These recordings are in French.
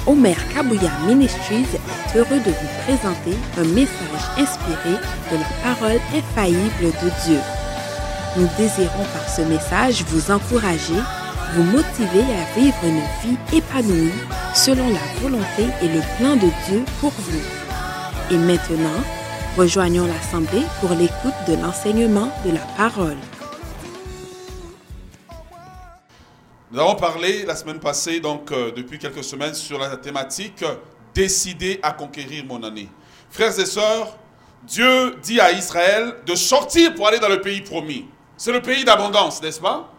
Omer Kabouya Ministries est heureux de vous présenter un message inspiré de la parole infaillible de Dieu. Nous désirons par ce message vous encourager, vous motiver à vivre une vie épanouie selon la volonté et le plan de Dieu pour vous. Et maintenant, rejoignons l'Assemblée pour l'écoute de l'enseignement de la parole. Nous avons parlé la semaine passée, depuis quelques semaines, sur la thématique « Décider à conquérir mon année ». Frères et sœurs, Dieu dit à Israël de sortir pour aller dans le pays promis. C'est le pays d'abondance, n'est-ce pas?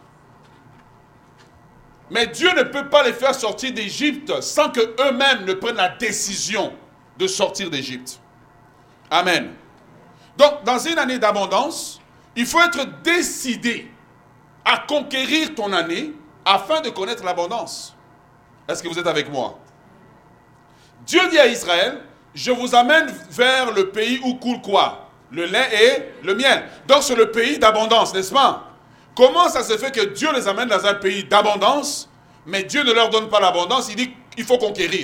Mais Dieu ne peut pas les faire sortir d'Égypte sans qu'eux-mêmes ne prennent la décision de sortir d'Égypte. Amen. Donc, dans une année d'abondance, il faut être décidé à conquérir ton année afin de connaître l'abondance. Est-ce que vous êtes avec moi? Dieu dit à Israël, je vous amène vers le pays où coule quoi? Le lait et le miel. Donc c'est le pays d'abondance, n'est-ce pas? Comment ça se fait que Dieu les amène dans un pays d'abondance, mais Dieu ne leur donne pas l'abondance? Il dit qu'il faut conquérir.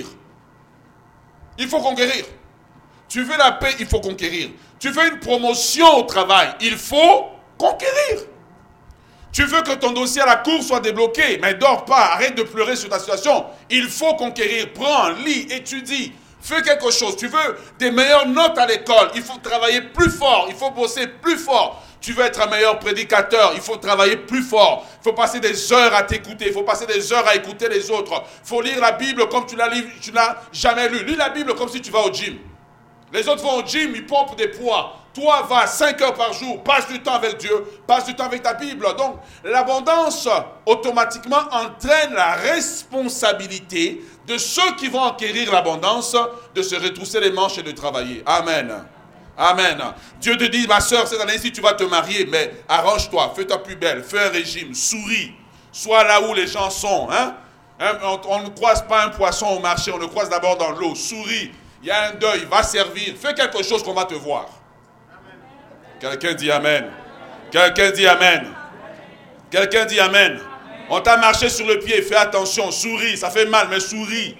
Il faut conquérir. Tu veux la paix, il faut conquérir. Tu veux une promotion au travail, il faut conquérir. Tu veux que ton dossier à la cour soit débloqué, mais dors pas, arrête de pleurer sur ta situation. Il faut conquérir, prends, lis, étudie, fais quelque chose. Tu veux des meilleures notes à l'école, il faut travailler plus fort, il faut bosser plus fort. Tu veux être un meilleur prédicateur, il faut travailler plus fort. Il faut passer des heures à t'écouter, il faut passer des heures à écouter les autres. Il faut lire la Bible comme tu n'as jamais lu. Lis la Bible comme si tu vas au gym. Les autres vont au gym, ils pompent des poids. Toi, va 5 heures par jour, passe du temps avec Dieu, passe du temps avec ta Bible. Donc, l'abondance, automatiquement, entraîne la responsabilité de ceux qui vont acquérir l'abondance, de se retrousser les manches et de travailler. Amen. Amen. Dieu te dit, ma soeur, cette année-ci, tu vas te marier, mais arrange-toi, fais-toi plus belle, fais un régime, souris, sois là où les gens sont. On ne croise pas un poisson au marché, on le croise d'abord dans l'eau, souris. Il y a un deuil, va servir, fais quelque chose qu'on va te voir. Quelqu'un dit Amen. Quelqu'un dit Amen. Quelqu'un dit Amen. On t'a marché sur le pied, fais attention, souris, ça fait mal, mais souris.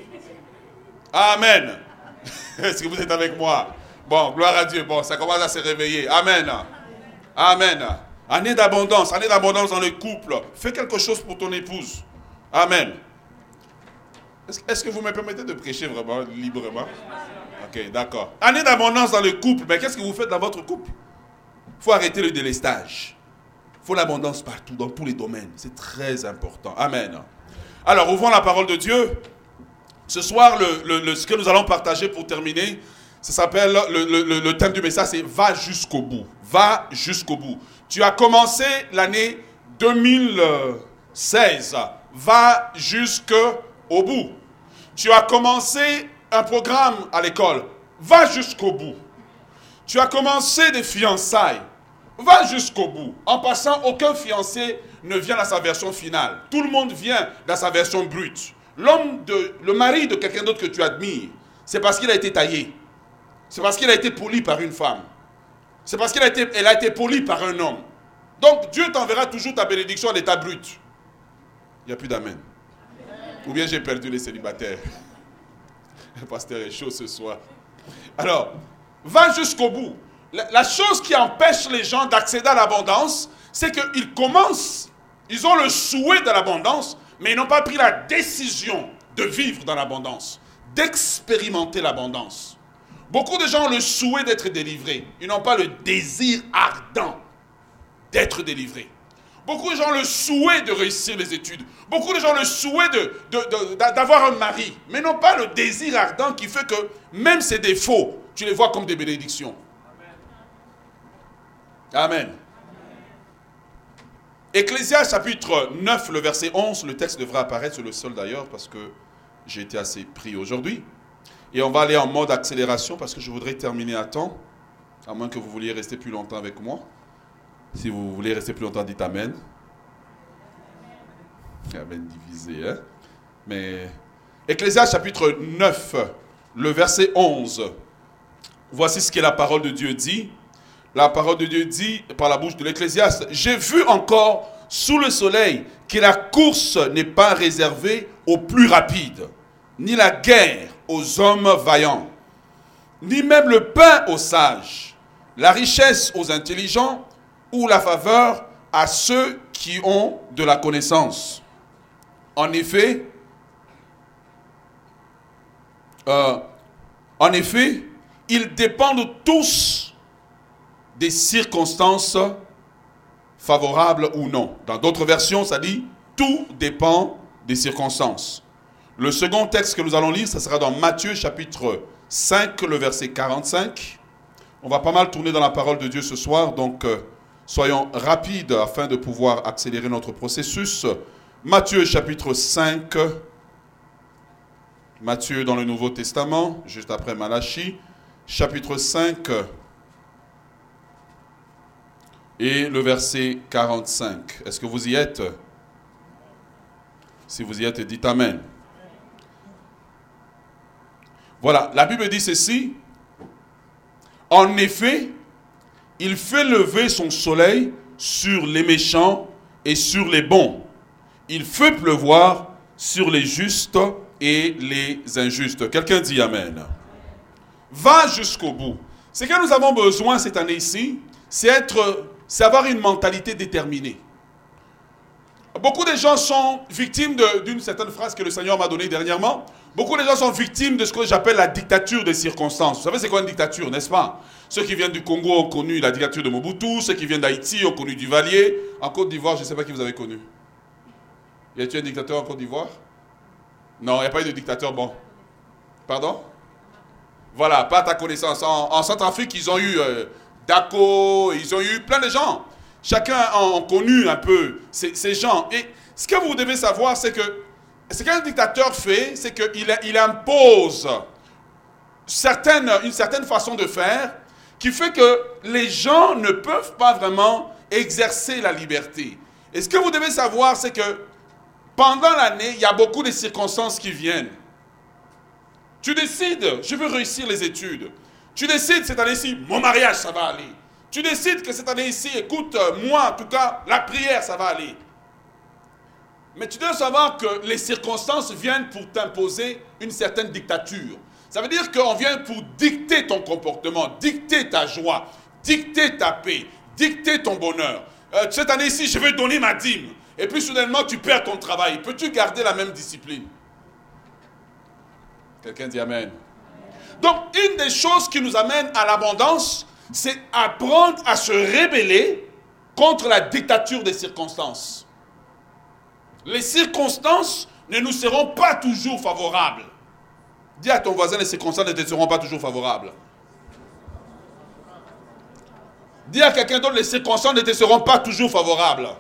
Amen. Est-ce que vous êtes avec moi? Bon, gloire à Dieu, bon, ça commence à se réveiller. Amen. Amen. Année d'abondance dans le couple. Fais quelque chose pour ton épouse. Amen. Est-ce que vous me permettez de prêcher vraiment librement? Ok, d'accord. Année d'abondance dans le couple, mais qu'est-ce que vous faites dans votre couple? Il faut arrêter le délestage. Il faut l'abondance partout, dans tous les domaines. C'est très important. Amen. Alors, ouvrons la parole de Dieu. Ce soir, ce que nous allons partager pour terminer, ça s'appelle, le thème du message, c'est « Va jusqu'au bout ». Va jusqu'au bout. Tu as commencé l'année 2016. Va jusqu'au bout. Tu as commencé un programme à l'école. Va jusqu'au bout. Tu as commencé des fiançailles. Va jusqu'au bout. En passant, aucun fiancé ne vient dans sa version finale. Tout le monde vient dans sa version brute. Le mari de quelqu'un d'autre que tu admires, c'est parce qu'il a été taillé. C'est parce qu'il a été poli par une femme. C'est parce qu'elle a été polie par un homme. Donc Dieu t'enverra toujours ta bénédiction à l'état brut. Il n'y a plus d'amen. Ou bien j'ai perdu les célibataires. Le pasteur est chaud ce soir. Alors, va jusqu'au bout. La chose qui empêche les gens d'accéder à l'abondance, c'est qu'ils commencent, ils ont le souhait de l'abondance, mais ils n'ont pas pris la décision de vivre dans l'abondance, d'expérimenter l'abondance. Beaucoup de gens ont le souhait d'être délivrés. Ils n'ont pas le désir ardent d'être délivrés. Beaucoup de gens ont le souhait de réussir les études. Beaucoup de gens ont le souhait d'avoir un mari, mais n'ont pas le désir ardent qui fait que même ses défauts, tu les vois comme des bénédictions. Amen. Ecclésiaste chapitre 9, le verset 11, le texte devra apparaître sur le sol d'ailleurs parce que j'ai été assez pris aujourd'hui. Et on va aller en mode accélération parce que je voudrais terminer à temps, à moins que vous vouliez rester plus longtemps avec moi. Si vous voulez rester plus longtemps, dites Amen. Amen divisé, hein? Mais Ecclésiaste chapitre 9, le verset 11. Voici ce que la parole de Dieu dit. La parole de Dieu dit par la bouche de l'Ecclésiaste: j'ai vu encore sous le soleil que la course n'est pas réservée aux plus rapides, ni la guerre aux hommes vaillants, ni même le pain aux sages, la richesse aux intelligents, ou la faveur à ceux qui ont de la connaissance. En effet, ils dépendent tous des circonstances favorables ou non. Dans d'autres versions, ça dit « tout dépend des circonstances ». Le second texte que nous allons lire, ça sera dans Matthieu chapitre 5, le verset 45. On va pas mal tourner dans la parole de Dieu ce soir, donc soyons rapides afin de pouvoir accélérer notre processus. Matthieu chapitre 5, Matthieu dans le Nouveau Testament, juste après Malachie, chapitre 5 et le verset 45. Est-ce que vous y êtes? Si vous y êtes, dites Amen. Voilà, la Bible dit ceci. En effet, il fait lever son soleil sur les méchants et sur les bons. Il fait pleuvoir sur les justes et les injustes. Quelqu'un dit Amen. Va jusqu'au bout. Ce que nous avons besoin cette année-ci, c'est avoir une mentalité déterminée. Beaucoup de gens sont victimes d'une certaine phrase que le Seigneur m'a donnée dernièrement. Beaucoup de gens sont victimes de ce que j'appelle la dictature des circonstances. Vous savez c'est quoi une dictature, n'est-ce pas? Ceux qui viennent du Congo ont connu la dictature de Mobutu, ceux qui viennent d'Haïti ont connu Duvalier. En Côte d'Ivoire, je ne sais pas qui vous avez connu. Y a-t-il un dictateur en Côte d'Ivoire? Non, il n'y a pas eu de dictateur bon. Pardon? Voilà, pas à ta connaissance. En Centrafrique, ils ont eu Dako, ils ont eu plein de gens. Chacun a connu un peu ces gens. Et ce que vous devez savoir, c'est que ce qu'un dictateur fait, c'est qu'il impose une certaine façon de faire qui fait que les gens ne peuvent pas vraiment exercer la liberté. Et ce que vous devez savoir, c'est que pendant l'année, il y a beaucoup de circonstances qui viennent. Tu décides, je veux réussir les études. Tu décides cette année-ci, mon mariage, ça va aller. Tu décides que cette année-ci, écoute, moi, en tout cas, la prière, ça va aller. Mais tu dois savoir que les circonstances viennent pour t'imposer une certaine dictature. Ça veut dire qu'on vient pour dicter ton comportement, dicter ta joie, dicter ta paix, dicter ton bonheur. Cette année-ci, je vais donner ma dîme. Et puis soudainement, tu perds ton travail. Peux-tu garder la même discipline? Quelqu'un dit Amen. Donc, une des choses qui nous amène à l'abondance, c'est apprendre à se rebeller contre la dictature des circonstances. Les circonstances ne nous seront pas toujours favorables. Dis à ton voisin, les circonstances ne te seront pas toujours favorables. Dis à quelqu'un d'autre, les circonstances ne te seront pas toujours favorables.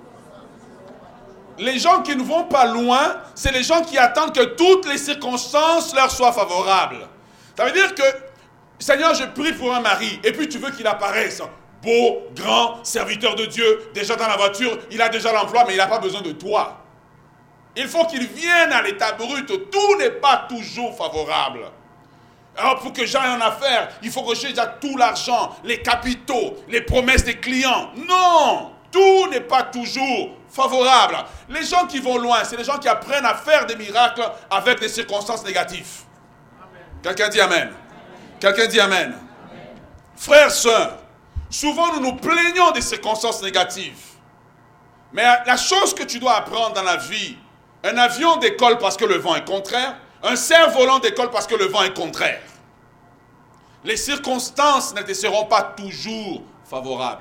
Les gens qui ne vont pas loin, c'est les gens qui attendent que toutes les circonstances leur soient favorables. Ça veut dire que, Seigneur, je prie pour un mari, et puis tu veux qu'il apparaisse. Beau, grand, serviteur de Dieu, déjà dans la voiture, il a déjà l'emploi, mais il n'a pas besoin de toi. Il faut qu'il vienne à l'état brut. Tout n'est pas toujours favorable. Alors pour que j'aille en affaires, il faut que j'ai déjà tout l'argent, les capitaux, les promesses des clients. Non, tout n'est pas toujours favorable. Les gens qui vont loin, c'est les gens qui apprennent à faire des miracles avec des circonstances négatives. Amen. Quelqu'un dit Amen. Amen. Quelqu'un dit Amen. Amen. Frères, sœurs, souvent nous nous plaignons des circonstances négatives. Mais la chose que tu dois apprendre dans la vie, un avion décolle parce que le vent est contraire, un cerf-volant décolle parce que le vent est contraire. Les circonstances ne te seront pas toujours favorables.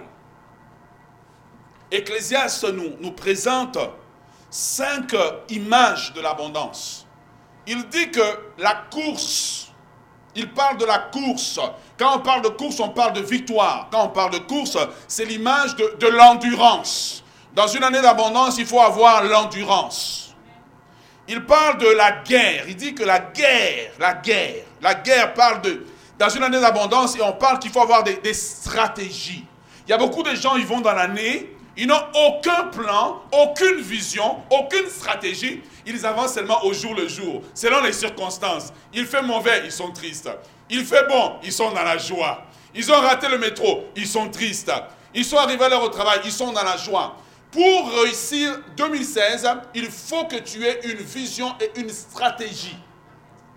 Ecclésiaste nous présente 5 images de l'abondance. Il dit que la course, il parle de la course. Quand on parle de course, on parle de victoire. Quand on parle de course, c'est l'image de l'endurance. Dans une année d'abondance, il faut avoir l'endurance. Il parle de la guerre. Il dit que la guerre parle de... Dans une année d'abondance, et on parle qu'il faut avoir des stratégies. Il y a beaucoup de gens, ils vont dans l'année, ils n'ont aucun plan, aucune vision, aucune stratégie. Ils avancent seulement au jour le jour, selon les circonstances. Il fait mauvais, ils sont tristes. Il fait bon, ils sont dans la joie. Ils ont raté le métro, ils sont tristes. Ils sont arrivés à l'heure au travail, ils sont dans la joie. Pour réussir 2016, il faut que tu aies une vision et une stratégie.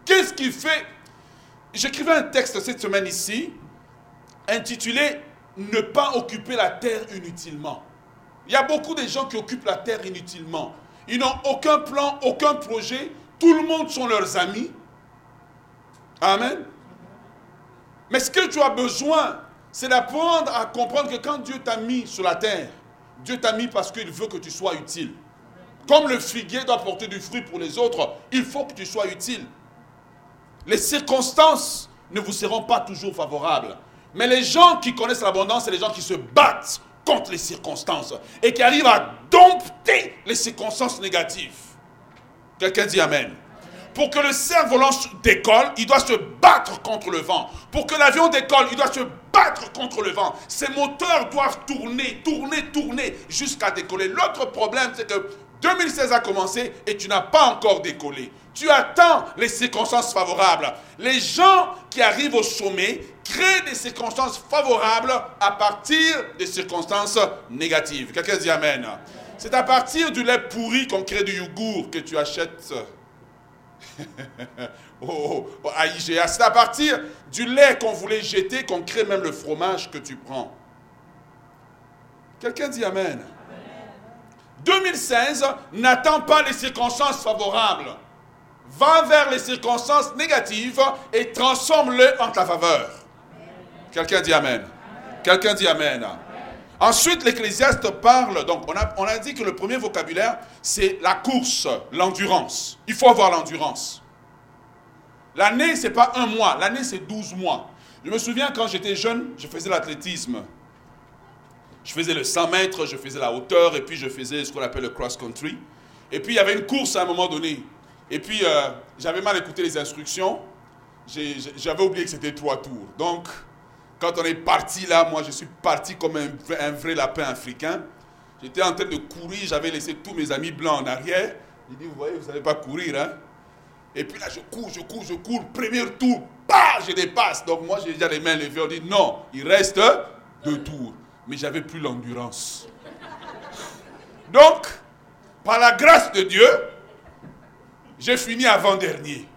Qu'est-ce qui fait? J'écrivais un texte cette semaine ici, intitulé « Ne pas occuper la terre inutilement ». Il y a beaucoup de gens qui occupent la terre inutilement. Ils n'ont aucun plan, aucun projet. Tout le monde sont leurs amis. Amen. Mais ce que tu as besoin, c'est d'apprendre à comprendre que quand Dieu t'a mis sur la terre, Dieu t'a mis parce qu'il veut que tu sois utile. Comme le figuier doit porter du fruit pour les autres, il faut que tu sois utile. Les circonstances ne vous seront pas toujours favorables. Mais les gens qui connaissent l'abondance, c'est les gens qui se battent contre les circonstances et qui arrivent à dompter les circonstances négatives. Quelqu'un dit Amen. Pour que le cerf-volant décolle, il doit se battre contre le vent. Pour que l'avion décolle, il doit se battre contre le vent. Ses moteurs doivent tourner jusqu'à décoller. L'autre problème, c'est que 2016 a commencé et tu n'as pas encore décollé. Tu attends les circonstances favorables. Les gens qui arrivent au sommet créent des circonstances favorables à partir des circonstances négatives. Quelqu'un dit Amen. C'est à partir du lait pourri qu'on crée du yogourt que tu achètes à IGA. C'est à partir du lait qu'on voulait jeter qu'on crée même le fromage que tu prends. Quelqu'un dit Amen. 2016, n'attends pas les circonstances favorables. Va vers les circonstances négatives et transforme-le en ta faveur. Quelqu'un dit Amen. Quelqu'un dit Amen. Ensuite, l'Ecclésiaste parle, donc on a dit que le premier vocabulaire, c'est la course, l'endurance. Il faut avoir l'endurance. L'année, ce n'est pas un mois, l'année, c'est 12 mois. Je me souviens, quand j'étais jeune, je faisais l'athlétisme. Je faisais le 100 mètres, je faisais la hauteur, et puis je faisais ce qu'on appelle le cross-country. Et puis, il y avait une course à un moment donné. Et puis, j'avais mal écouté les instructions. J'avais oublié que c'était 3 tours. Donc, quand on est parti là, moi, je suis parti comme un vrai lapin africain. J'étais en train de courir, j'avais laissé tous mes amis blancs en arrière. J'ai dit, vous voyez, vous ne savez pas courir, hein? Et puis là, je cours. Premier tour, bah, je dépasse. Donc, moi, j'ai déjà les mains levées. On dit, non, il reste 2 tours. Mais j'avais plus l'endurance. Donc, par la grâce de Dieu, j'ai fini avant-dernier.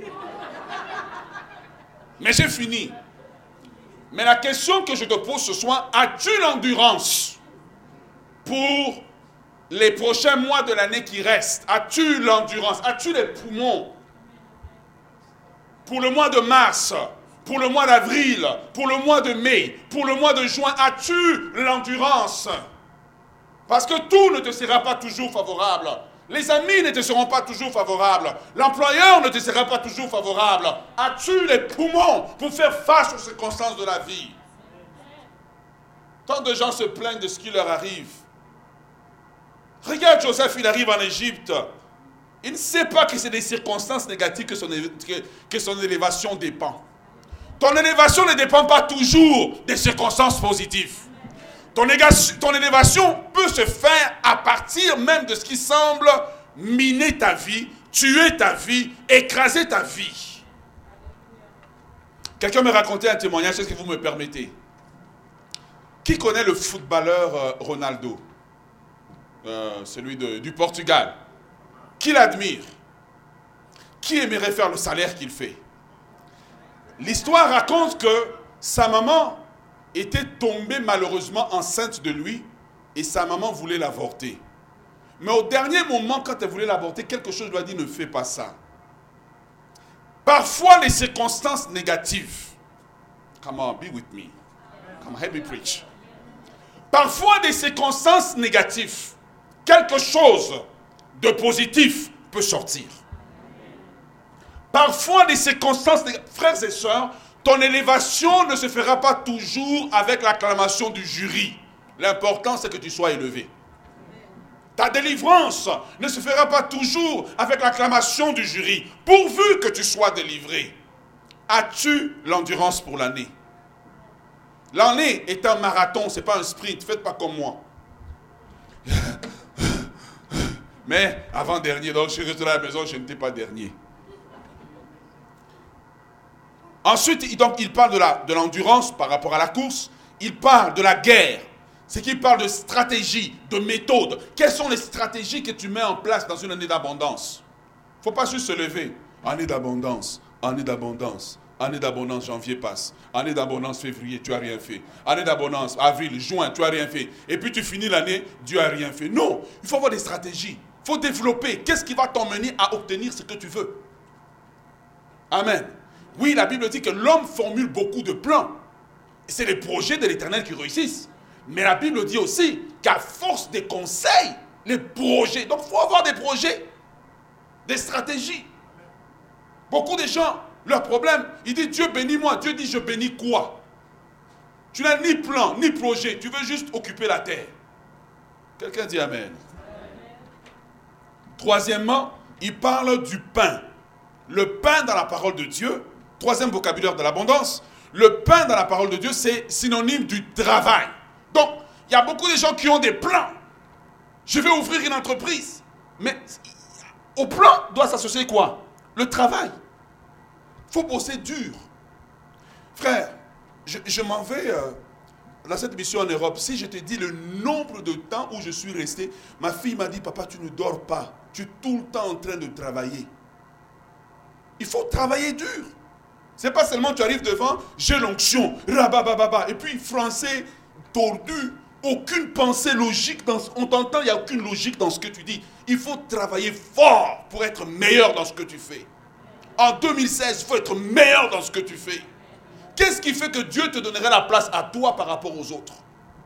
Mais j'ai fini. Mais la question que je te pose ce soir, as-tu l'endurance pour les prochains mois de l'année qui restent? As-tu l'endurance? As-tu les poumons pour le mois de mars, pour le mois d'avril, pour le mois de mai, pour le mois de juin? As-tu l'endurance? Parce que tout ne te sera pas toujours favorable. Les amis ne te seront pas toujours favorables. L'employeur ne te sera pas toujours favorable. As-tu les poumons pour faire face aux circonstances de la vie? Tant de gens se plaignent de ce qui leur arrive. Regarde Joseph, il arrive en Égypte. Il ne sait pas que c'est des circonstances négatives que son élévation dépend. Ton élévation ne dépend pas toujours des circonstances positives. Ton élévation peut se faire à partir même de ce qui semble miner ta vie, tuer ta vie, écraser ta vie. Quelqu'un me racontait un témoignage, est-ce que vous me permettez? Qui connaît le footballeur Ronaldo? Celui du Portugal. Qui l'admire? Qui aimerait faire le salaire qu'il fait? L'histoire raconte que sa maman était tombée malheureusement enceinte de lui et sa maman voulait l'avorter. Mais au dernier moment, quand elle voulait l'avorter, quelque chose lui a dit, ne fais pas ça. Parfois, les circonstances négatives, come on, be with me, come on, help me preach. Parfois, des circonstances négatives, quelque chose de positif peut sortir. Parfois, des circonstances négatives, frères et sœurs, ton élévation ne se fera pas toujours avec l'acclamation du jury. L'important, c'est que tu sois élevé. Ta délivrance ne se fera pas toujours avec l'acclamation du jury, pourvu que tu sois délivré. As-tu l'endurance pour l'année? L'année est un marathon, ce n'est pas un sprint. Faites pas comme moi. Mais avant-dernier, donc je suis resté à la maison, je n'étais pas dernier. Ensuite, donc, il parle de l'endurance par rapport à la course. Il parle de la guerre. C'est qu'il parle de stratégie, de méthode. Quelles sont les stratégies que tu mets en place dans une année d'abondance? Il ne faut pas juste se lever. Année d'abondance, année d'abondance. Année d'abondance, janvier passe. Année d'abondance, février, tu n'as rien fait. Année d'abondance, avril, juin, tu n'as rien fait. Et puis tu finis l'année, Dieu n'a rien fait. Non, il faut avoir des stratégies. Il faut développer. Qu'est-ce qui va t'emmener à obtenir ce que tu veux? Amen. Oui, la Bible dit que l'homme formule beaucoup de plans. C'est les projets de l'Éternel qui réussissent. Mais la Bible dit aussi qu'à force des conseils, les projets. Donc il faut avoir des projets, des stratégies. Beaucoup de gens, leur problème, ils disent Dieu bénis-moi. Dieu dit je bénis quoi? Tu n'as ni plan, ni projet. Tu veux juste occuper la terre. Quelqu'un dit Amen. Troisièmement, il parle du pain. Le pain dans la parole de Dieu, troisième vocabulaire de l'abondance, le pain dans la parole de Dieu, c'est synonyme du travail. Donc, il y a beaucoup de gens qui ont des plans. Je vais ouvrir une entreprise. Mais au plan doit s'associer quoi? Le travail. Il faut bosser dur. Frère, je m'en vais dans cette mission en Europe. Si je te dis le nombre de temps où je suis resté, ma fille m'a dit, papa, tu ne dors pas. Tu es tout le temps en train de travailler. Il faut travailler dur. Ce n'est pas seulement tu arrives devant, j'ai l'onction, rabababa, et puis français tordu, aucune pensée logique, on t'entend, il n'y a aucune logique dans ce que tu dis. Il faut travailler fort pour être meilleur dans ce que tu fais. En 2016, il faut être meilleur dans ce que tu fais. Qu'est-ce qui fait que Dieu te donnerait la place à toi par rapport aux autres?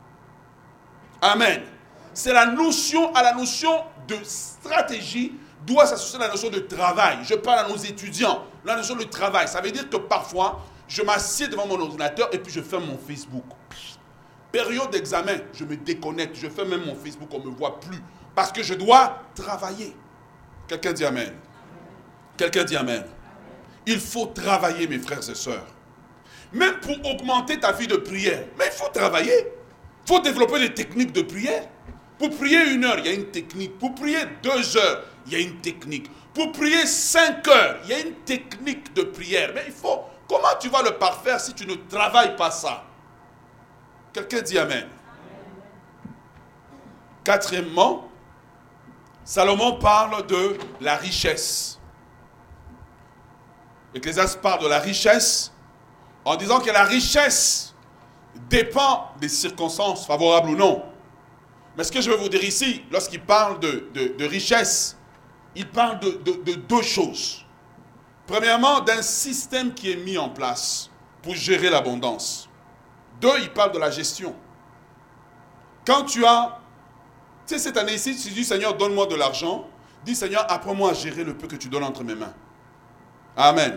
Amen. C'est la notion de stratégie doit s'associer à la notion de travail. Je parle à nos étudiants. La notion de travail, ça veut dire que parfois, je m'assieds devant mon ordinateur et puis je ferme mon Facebook. Période d'examen, je me déconnecte. Je fais même mon Facebook, on ne me voit plus. Parce que je dois travailler. Quelqu'un dit Amen. Quelqu'un dit Amen. Il faut travailler, mes frères et sœurs. Même pour augmenter ta vie de prière. Mais il faut travailler. Il faut développer des techniques de prière. Pour prier 1 heure, il y a une technique. Pour prier 2 heures, il y a une technique. Pour prier 5 heures, il y a une technique de prière. Mais il faut... Comment tu vas le parfaire si tu ne travailles pas ça? Quelqu'un dit Amen. Quatrièmement, Salomon parle de la richesse. Ecclésiaste parle de la richesse en disant que la richesse dépend des circonstances favorables ou non. Mais ce que je veux vous dire ici, lorsqu'il parle de richesse, il parle de 2 choses. Premièrement, d'un système qui est mis en place pour gérer l'abondance. 2, il parle de la gestion. Quand tu as, tu sais, cette année-ci, tu dis, Seigneur, donne-moi de l'argent. Dis, Seigneur, apprends-moi à gérer le peu que tu donnes entre mes mains. Amen.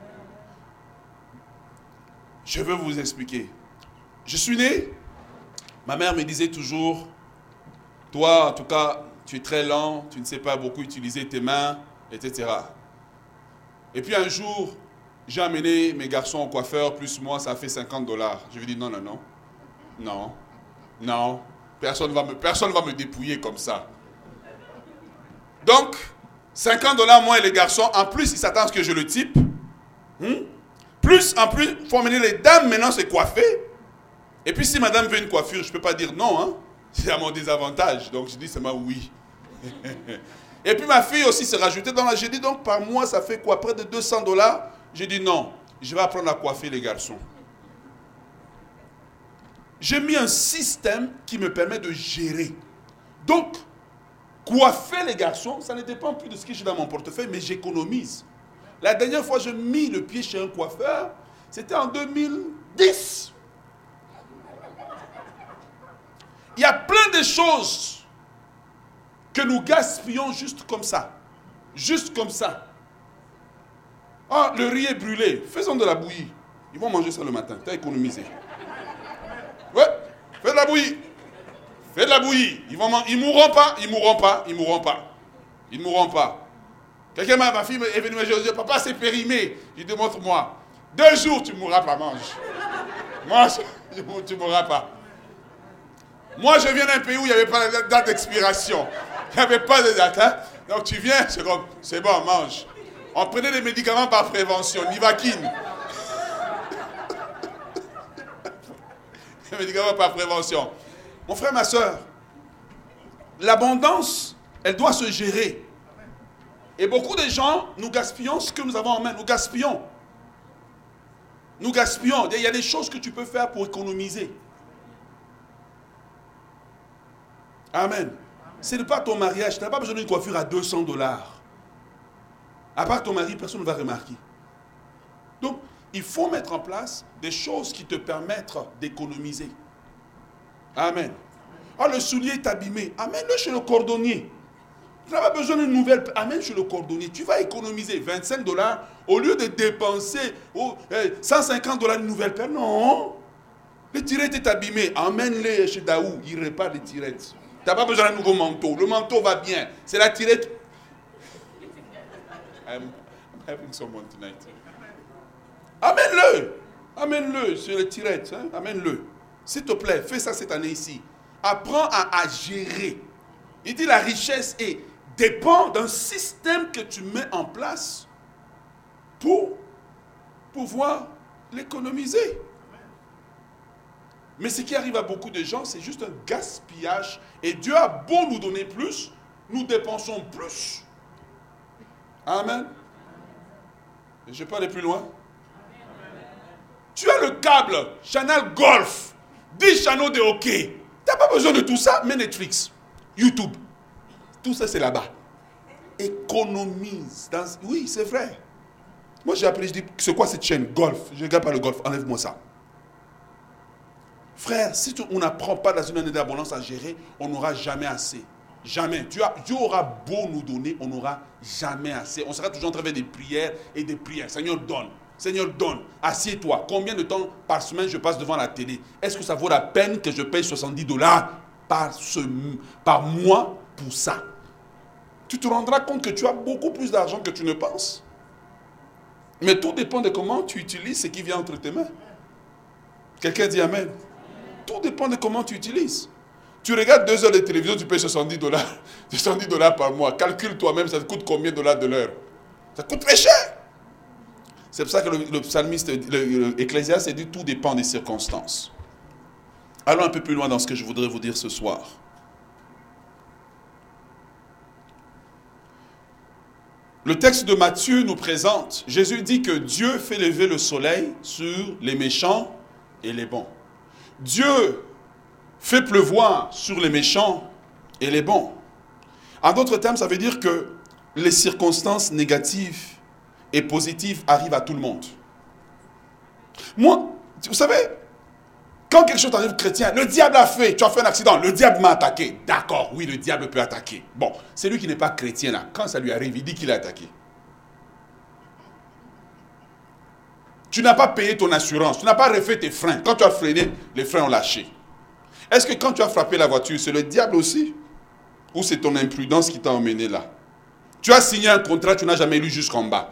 Je veux vous expliquer. Je suis né, ma mère me disait toujours, toi, en tout cas, tu es très lent, tu ne sais pas beaucoup utiliser tes mains, etc. Et puis un jour, j'ai amené mes garçons au coiffeur, plus moi, ça fait $50. Je lui ai dit non, personne va me dépouiller comme ça. Donc, $50, moi et les garçons, en plus, ils s'attendent à ce que je le type. Plus, en plus, il faut amener les dames maintenant se coiffer. Et puis si madame veut une coiffure, je ne peux pas dire non, hein. C'est à mon désavantage. Donc je dis seulement oui. Et puis ma fille aussi s'est rajoutée dans la... J'ai dit donc par mois, ça fait quoi? Près de $200. J'ai dit non, je vais apprendre à coiffer les garçons. J'ai mis un système qui me permet de gérer. Donc, coiffer les garçons, ça ne dépend plus de ce que j'ai dans mon portefeuille, mais j'économise. La dernière fois que j'ai mis le pied chez un coiffeur, c'était en 2010. Il y a plein de choses que nous gaspillons juste comme ça. Juste comme ça. Ah, le riz est brûlé. Faisons de la bouillie. Ils vont manger ça le matin. Tu as économisé. Ouais, fais de la bouillie. Fais de la bouillie. Ils mourront pas. Ils mourront pas. Ils mourront pas. Ils mourront pas. Quelqu'un, ma fille est venue me dire, papa, c'est périmé. Je dis, montre-moi. 2 jours, tu ne mourras pas, mange. Mange, tu ne mourras pas. Moi, je viens d'un pays où il n'y avait pas de date d'expiration. Il n'y avait pas de date. Hein? Donc, tu viens, c'est comme, c'est bon, mange. On prenait des médicaments par prévention, Nivaquine. Des médicaments par prévention. Mon frère, ma soeur, l'abondance, elle doit se gérer. Et beaucoup de gens, nous gaspillons ce que nous avons en main. Nous gaspillons. Nous gaspillons. Il y a des choses que tu peux faire pour économiser. Amen. Ce n'est pas ton mariage. Tu n'as pas besoin d'une coiffure à $200. À part ton mari, personne ne va remarquer. Donc, il faut mettre en place des choses qui te permettent d'économiser. Amen. Ah, le soulier est abîmé. Amène-le chez le cordonnier. Tu n'as pas besoin d'une nouvelle. Amène chez le cordonnier. Tu vas économiser $25 au lieu de dépenser $150 une nouvelle paire. Non. Le tirette est abîmé. Amène-le chez Daou. Il répare les tirettes. Tu n'as pas besoin d'un nouveau manteau. Le manteau va bien. C'est la tirette. I'm having someone tonight. Amène-le. Amène-le sur les tirettes. Hein? Amène-le. S'il te plaît, fais ça cette année ici. Apprends à gérer. Il dit la richesse dépend d'un système que tu mets en place pour pouvoir l'économiser. Mais ce qui arrive à beaucoup de gens, c'est juste un gaspillage. Et Dieu a beau nous donner plus, nous dépensons plus. Amen. Et je peux aller plus loin. Tu as le câble Channel Golf, 10 channels de hockey. Tu n'as pas besoin de tout ça, mais Netflix, YouTube, tout ça c'est là-bas. Économise. Oui, c'est vrai. Moi j'ai appelé, je dis, c'est quoi cette chaîne? Golf. Je ne regarde pas le golf, enlève-moi ça. Frère, si on n'apprend pas dans une année d'abondance à gérer, on n'aura jamais assez. Jamais. Dieu aura beau nous donner, on n'aura jamais assez. On sera toujours en train de faire des prières et des prières. Seigneur, donne. Seigneur, donne. Assieds-toi. Combien de temps par semaine je passe devant la télé? Est-ce que ça vaut la peine que je paye $70 par mois pour ça? Tu te rendras compte que tu as beaucoup plus d'argent que tu ne penses. Mais tout dépend de comment tu utilises ce qui vient entre tes mains. Quelqu'un dit Amen. Tout dépend de comment tu utilises. Tu regardes 2 heures de télévision, tu payes $70. $70 par mois. Calcule toi-même, ça te coûte combien de dollars de l'heure? Ça coûte très cher. C'est pour ça que le psalmiste, l'Ecclésiaste dit tout dépend des circonstances. Allons un peu plus loin dans ce que je voudrais vous dire ce soir. Le texte de Matthieu nous présente, Jésus dit que Dieu fait lever le soleil sur les méchants et les bons. Dieu fait pleuvoir sur les méchants et les bons. En d'autres termes, ça veut dire que les circonstances négatives et positives arrivent à tout le monde. Moi, vous savez, quand quelque chose t'arrive chrétien, le diable a fait, tu as fait un accident, le diable m'a attaqué. D'accord, oui, le diable peut attaquer. Bon, c'est lui qui n'est pas chrétien là, quand ça lui arrive, il dit qu'il a attaqué. Tu n'as pas payé ton assurance, tu n'as pas refait tes freins. Quand tu as freiné, les freins ont lâché. Est-ce que quand tu as frappé la voiture, c'est le diable aussi? Ou c'est ton imprudence qui t'a emmené là? Tu as signé un contrat, tu n'as jamais lu jusqu'en bas.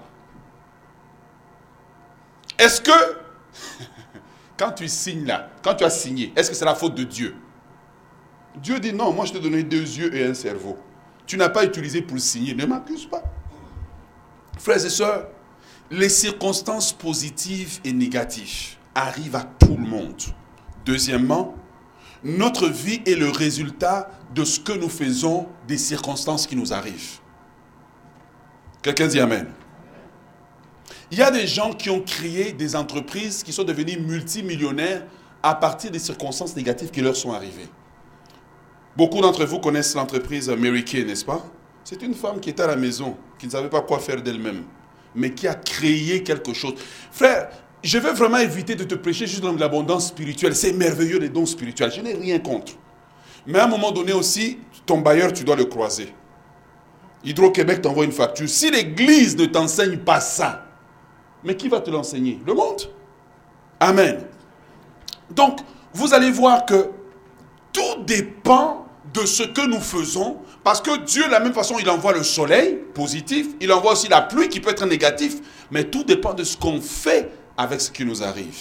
Est-ce que, quand tu signes là, quand tu as signé, est-ce que c'est la faute de Dieu? Dieu dit non, moi je t'ai donné 2 yeux et un cerveau. Tu n'as pas utilisé pour signer, ne m'accuse pas. Frères et sœurs, les circonstances positives et négatives arrivent à tout le monde. Deuxièmement, notre vie est le résultat de ce que nous faisons des circonstances qui nous arrivent. Quelqu'un dit Amen. Il y a des gens qui ont créé des entreprises qui sont devenues multimillionnaires à partir des circonstances négatives qui leur sont arrivées. Beaucoup d'entre vous connaissent l'entreprise Mary Kay, n'est-ce pas? C'est une femme qui était à la maison, qui ne savait pas quoi faire d'elle-même, mais qui a créé quelque chose. Frère, je vais vraiment éviter de te prêcher juste dans l'abondance spirituelle. C'est merveilleux les dons spirituels, je n'ai rien contre. Mais à un moment donné aussi, ton bailleur, tu dois le croiser. Hydro-Québec t'envoie une facture. Si l'église ne t'enseigne pas ça, mais qui va te l'enseigner? Le monde. Amen. Donc, vous allez voir que tout dépend de ce que nous faisons, parce que Dieu, de la même façon, il envoie le soleil positif, il envoie aussi la pluie qui peut être négative, mais tout dépend de ce qu'on fait avec ce qui nous arrive.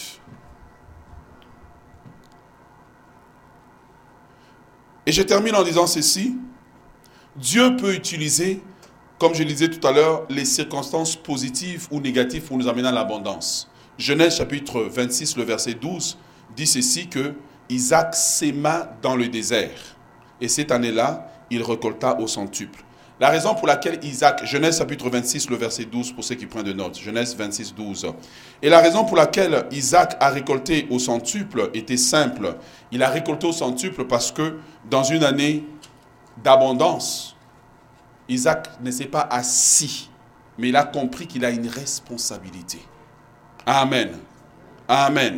Et je termine en disant ceci. Dieu peut utiliser, comme je le disais tout à l'heure, les circonstances positives ou négatives pour nous amener à l'abondance. Genèse chapitre 26, le verset 12, dit ceci que Isaac s'aima dans le désert. Et cette année-là, il récolta au centuple. La raison pour laquelle Isaac, Genèse chapitre 26, le verset 12, pour ceux qui prennent de notes, Genèse 26, 12. Et la raison pour laquelle Isaac a récolté au centuple était simple. Il a récolté au centuple parce que dans une année d'abondance, Isaac ne s'est pas assis, mais il a compris qu'il a une responsabilité. Amen. Amen.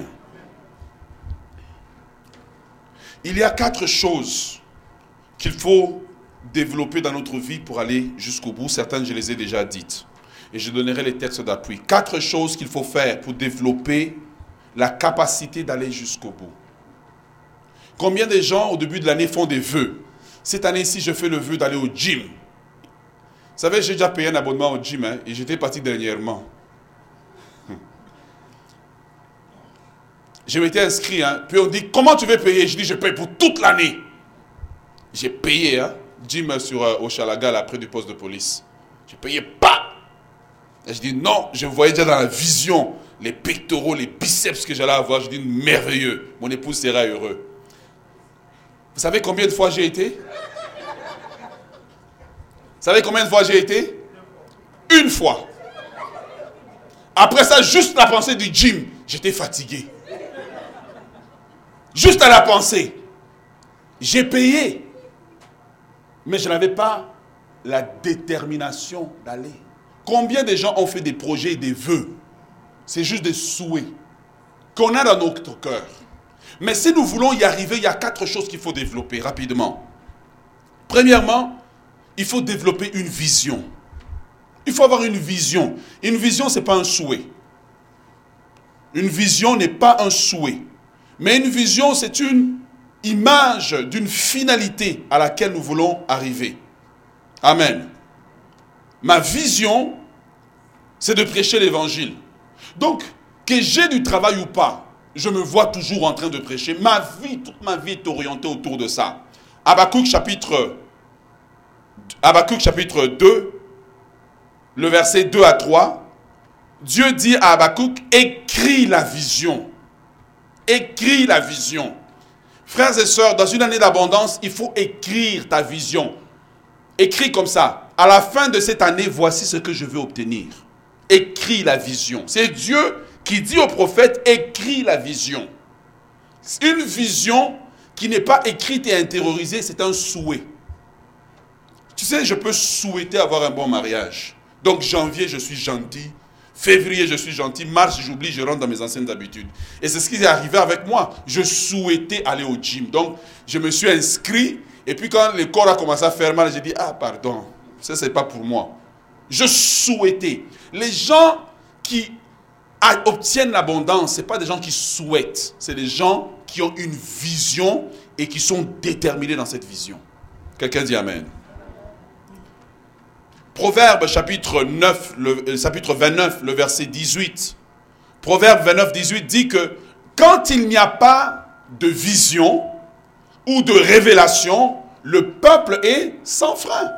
Il y a 4 choses qu'il faut développer dans notre vie pour aller jusqu'au bout. Certaines, je les ai déjà dites. Et je donnerai les textes d'appui. 4 choses qu'il faut faire pour développer la capacité d'aller jusqu'au bout. Combien de gens, au début de l'année, font des vœux? Cette année-ci, je fais le vœu d'aller au gym. Vous savez, j'ai déjà payé un abonnement au gym, et j'étais parti dernièrement. Je m'étais inscrit, puis on dit, comment tu veux payer? Je dis, je paye pour toute l'année. J'ai payé, gym au Chalaga, là, près du poste de police. J'ai payé pas. Et je dis, non, je voyais déjà dans la vision les pectoraux, les biceps que j'allais avoir. Je dis, merveilleux, mon épouse sera heureux. Vous savez combien de fois j'ai été? Vous savez combien de fois j'ai été? Une fois. Après ça, juste la pensée du gym, j'étais fatigué. Juste à la pensée. J'ai payé. Mais je n'avais pas la détermination d'aller. Combien de gens ont fait des projets et des vœux? C'est juste des souhaits qu'on a dans notre cœur. Mais si nous voulons y arriver, il y a 4 choses qu'il faut développer rapidement. Premièrement, il faut développer une vision. Il faut avoir une vision. Une vision, ce n'est pas un souhait. Une vision n'est pas un souhait. Mais une vision, c'est une image d'une finalité à laquelle nous voulons arriver. Amen. Ma vision, c'est de prêcher l'évangile. Donc, que j'ai du travail ou pas, je me vois toujours en train de prêcher. Toute ma vie est orientée autour de ça. Habakkuk chapitre 2, le verset 2 à 3. Dieu dit à Habakkuk, écris la vision. Écris la vision. Frères et sœurs, dans une année d'abondance, il faut écrire ta vision. Écris comme ça. À la fin de cette année, voici ce que je veux obtenir. Écris la vision. C'est Dieu qui dit au prophète, écris la vision. Une vision qui n'est pas écrite et intériorisée, c'est un souhait. Tu sais, je peux souhaiter avoir un bon mariage. Donc janvier, je suis gentil. Février, je suis gentil. Mars, j'oublie, je rentre dans mes anciennes habitudes. Et c'est ce qui est arrivé avec moi. Je souhaitais aller au gym. Donc, je me suis inscrit. Et puis, quand le corps a commencé à faire mal, j'ai dit, ah, pardon, ça, c'est pas pour moi. Je souhaitais. Les gens qui obtiennent l'abondance, ce n'est pas des gens qui souhaitent. C'est des gens qui ont une vision et qui sont déterminés dans cette vision. Quelqu'un dit Amen. Proverbe chapitre 29, le verset 18. Proverbe 29, 18 dit que quand il n'y a pas de vision ou de révélation, le peuple est sans frein.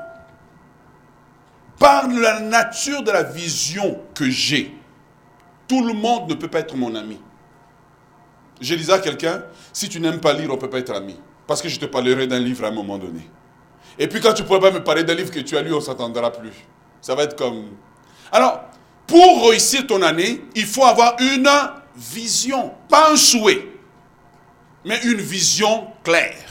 Par la nature de la vision que j'ai, tout le monde ne peut pas être mon ami. Je disais à quelqu'un, si tu n'aimes pas lire, on ne peut pas être ami. Parce que je te parlerai d'un livre à un moment donné. Et puis quand tu ne pourras pas me parler d'un livre que tu as lu, on ne s'entendra plus. Ça va être comme... Alors, pour réussir ton année, il faut avoir une vision. Pas un souhait, mais une vision claire.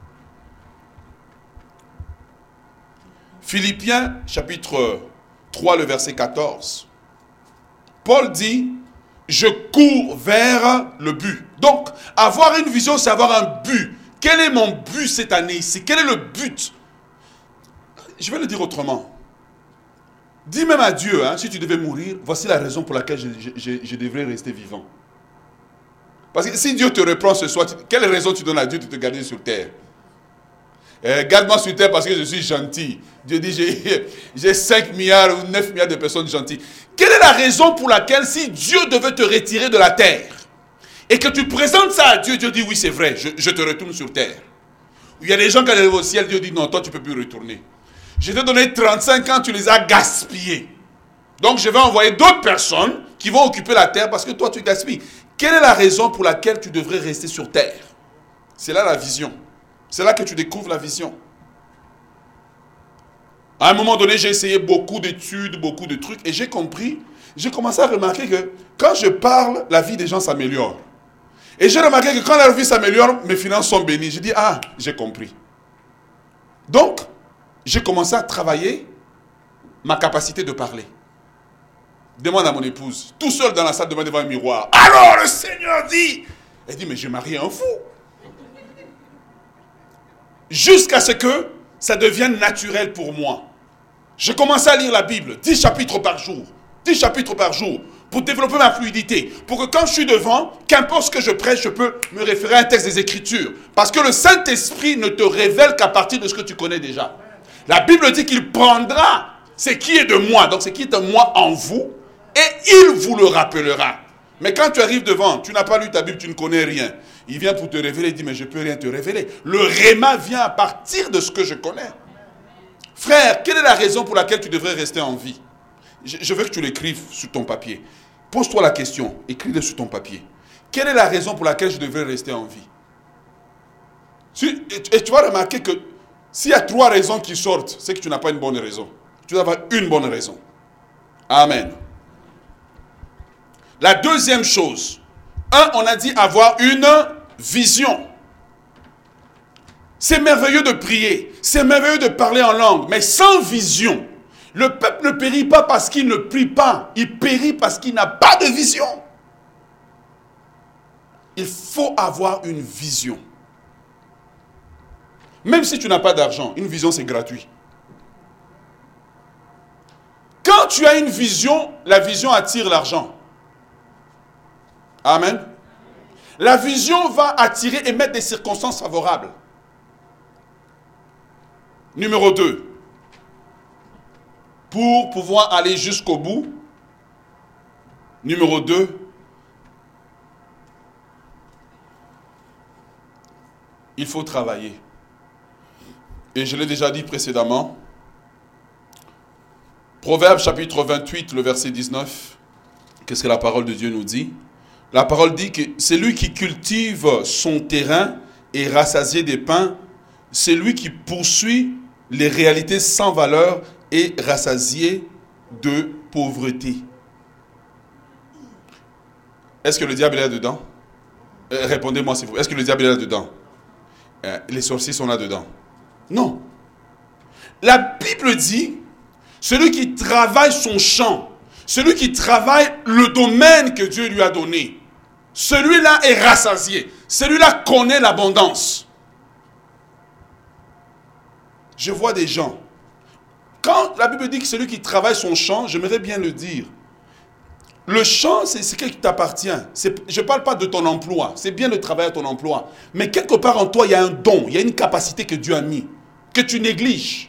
Philippiens, chapitre 3, le verset 14. Paul dit, je cours vers le but. Donc, avoir une vision, c'est avoir un but. Quel est mon but cette année-ci? Quel est le but? Je vais le dire autrement. Dis même à Dieu, si tu devais mourir, voici la raison pour laquelle je devrais rester vivant. Parce que si Dieu te reprend ce soir, quelle raison tu donnes à Dieu de te garder sur terre? Garde-moi sur terre parce que je suis gentil. Dieu dit, j'ai 5 milliards ou 9 milliards de personnes gentilles. Quelle est la raison pour laquelle si Dieu devait te retirer de la terre et que tu présentes ça à Dieu, Dieu dit, oui c'est vrai, je te retourne sur terre. Il y a des gens qui arrivent au ciel, Dieu dit, non, toi tu ne peux plus retourner. Je t'ai donné 35 ans, tu les as gaspillés. Donc je vais envoyer d'autres personnes qui vont occuper la terre parce que toi tu gaspilles. Quelle est la raison pour laquelle tu devrais rester sur terre? C'est là la vision. C'est là que tu découvres la vision. À un moment donné, j'ai essayé beaucoup d'études, beaucoup de trucs, et j'ai commencé à remarquer que quand je parle, la vie des gens s'améliore. Et j'ai remarqué que quand la vie s'améliore, mes finances sont bénies. J'ai dit, ah, j'ai compris. Donc, j'ai commencé à travailler ma capacité de parler. Demande à mon épouse, tout seul dans la salle devant un miroir. Alors le Seigneur dit, elle dit, mais je marie un fou. Jusqu'à ce que ça devienne naturel pour moi. J'ai commencé à lire la Bible, 10 chapitres par jour. 10 chapitres par jour, pour développer ma fluidité. Pour que quand je suis devant, qu'importe ce que je prêche, je peux me référer à un texte des Écritures. Parce que le Saint-Esprit ne te révèle qu'à partir de ce que tu connais déjà. La Bible dit qu'il prendra ce qui est de moi, donc ce qui est de moi en vous, et il vous le rappellera. Mais quand tu arrives devant, tu n'as pas lu ta Bible, tu ne connais rien. Il vient pour te révéler, il dit, mais je ne peux rien te révéler. Le réma vient à partir de ce que je connais. Frère, quelle est la raison pour laquelle tu devrais rester en vie? Je veux que tu l'écrives sur ton papier. Pose-toi la question, écris-le sur ton papier. Quelle est la raison pour laquelle je devrais rester en vie? Et tu vas remarquer que s'il y a 3 raisons qui sortent, c'est que tu n'as pas une bonne raison. Tu dois avoir une bonne raison. Amen. La deuxième chose, on a dit avoir une vision. C'est merveilleux de prier, c'est merveilleux de parler en langue, mais sans vision, le peuple ne périt pas parce qu'il ne prie pas, il périt parce qu'il n'a pas de vision. Il faut avoir une vision. Même si tu n'as pas d'argent, une vision c'est gratuit. Quand tu as une vision, la vision attire l'argent. Amen. La vision va attirer et mettre des circonstances favorables. Numéro 2. Pour pouvoir aller jusqu'au bout. Numéro 2. Il faut travailler. Et je l'ai déjà dit précédemment. Proverbe chapitre 28, le verset 19. Qu'est-ce que la parole de Dieu nous dit? La parole dit que c'est lui qui cultive son terrain et rassasié des pains, c'est lui qui poursuit les réalités sans valeur et rassasié de pauvreté. Est-ce que le diable est là-dedans? Répondez-moi s'il vous plaît. Est-ce que le diable est là-dedans? Les sorciers sont là-dedans? Non. La Bible dit, celui qui travaille son champ, celui qui travaille le domaine que Dieu lui a donné, celui-là est rassasié. Celui-là connaît l'abondance. Je vois des gens. Quand la Bible dit que celui qui travaille son champ, j'aimerais bien le dire. Le champ, c'est ce qui t'appartient. Je ne parle pas de ton emploi. C'est bien de travailler à ton emploi. Mais quelque part en toi, il y a un don. Il y a une capacité que Dieu a mis. Que tu négliges.